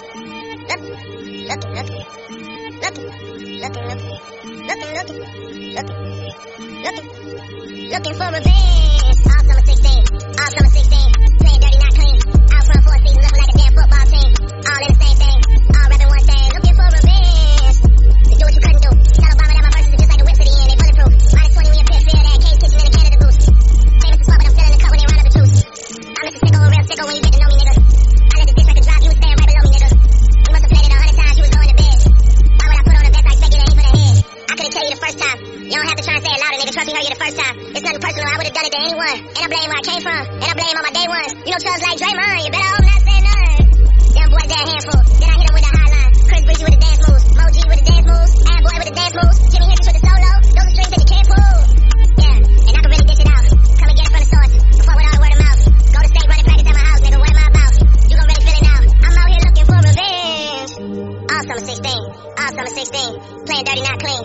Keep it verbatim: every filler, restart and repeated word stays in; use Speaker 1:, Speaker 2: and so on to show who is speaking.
Speaker 1: looking, looking, looking, looking, looking, looking, looking, looking, looking, looking for revenge. All summer sixteen, all summer sixteen, playing dirty, not clean. Out front for a season, looking like a damn football team. All in the same thing, all rapping one thing, looking for revenge. To do what you couldn't do. Tell Obama that my verses are just like the whip to the end, they bulletproof. Minus twenty when you pick fear, that case kitchen in the Canada goose. Famous as fuck, but I'm still in the cut when they run up the juice. I'm Mister Sicko, a real sicko when you get to know me, nigga. I let the diss record drop, you was staying right below me, nigga. You must have played it a hundred times, you was going to bed. Why would I put on a vest, I expect you to aim for the head. I could've killed you the first time. You don't have to try and say it louder, nigga. Trust me, heard you the first time. It's nothing personal, I would've done it to anyone. And I blame where I came from, and I blame all my day ones. You know Chubbs like Draymond, you better hope not say none. Them boys, they're a handful. Then I hit them with the high line. Chris Breezy with the dance moves, Mo G with the dance moves, Ad Boy with the dance moves, Jimmy Hendrix with the solo. Those are strings that you can't pull. Yeah, and I can really dish it out. Come and get it from the source, before with all the word of mouth. Go to state running practice at my house, nigga. What am I about? You gon' really feel it now. I'm out here looking for revenge. All summer sixteen, all summer sixteen, playing dirty, not clean.